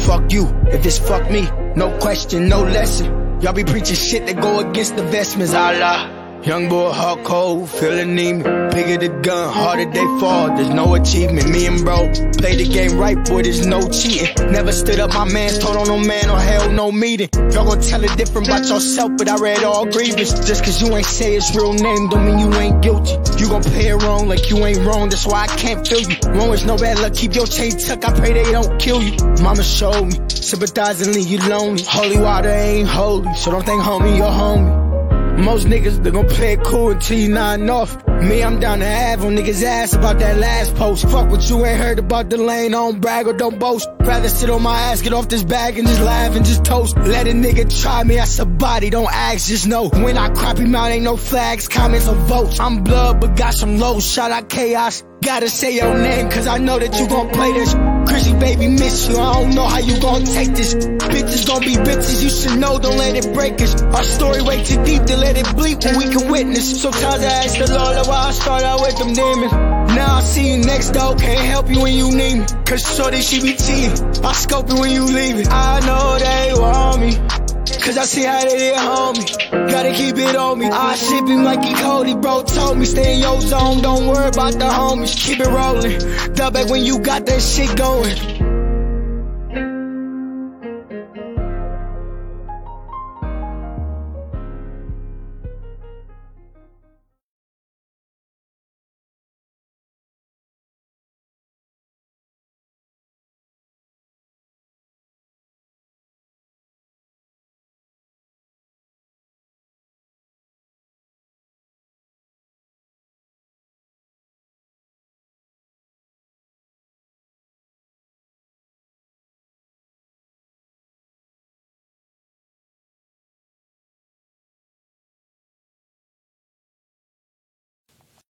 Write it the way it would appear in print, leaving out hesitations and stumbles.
fuck you. If it's fuck me, no question, no lesson. Y'all be preaching shit that go against the vestments. Allah. Young boy, hard cold, feel anemia. Bigger the gun, harder they fall, there's no achievement. Me and bro, play the game right, boy, there's no cheating. Never stood up my man's told on no man or held no meeting. Y'all gon' tell it different about yourself, but I read all grievance. Just cause you ain't say his real name, don't mean you ain't guilty. You gon' play it wrong like you ain't wrong, that's why I can't feel you. Wrong is no bad luck, keep your chain tucked, I pray they don't kill you. Mama showed me, sympathize and leave you lonely. Holy water ain't holy, so don't think homie, you're homie. Most niggas, they gon' play it cool until you nodding off. Me, I'm down to have on niggas' ass about that last post. Fuck what you ain't heard about the lane, I don't brag or don't boast. Rather sit on my ass, get off this bag and just laugh and just toast. Let a nigga try me, that's a body, don't ask, just know. When I crop him out, ain't no flags, comments or votes. I'm blood, but got some low, shout out chaos. Gotta say your name, cause I know that you gon' play this. Chrissy baby miss you, I don't know how you gon' take this. Bitches gon' be bitches, you should know, don't let it break us. Our story way too deep to let it bleed when we can witness. Sometimes I ask the Lord why I start out with them demons. Now I see you next door, can't help you when you need me. Cause shorty she be cheating, I scope it when you leave it. I know they want me, cause I see how they did homie. Gotta keep it on me, I ship him like he Cody. Bro told me stay in your zone, don't worry about the homies. Keep it rolling, double back when you got that shit going.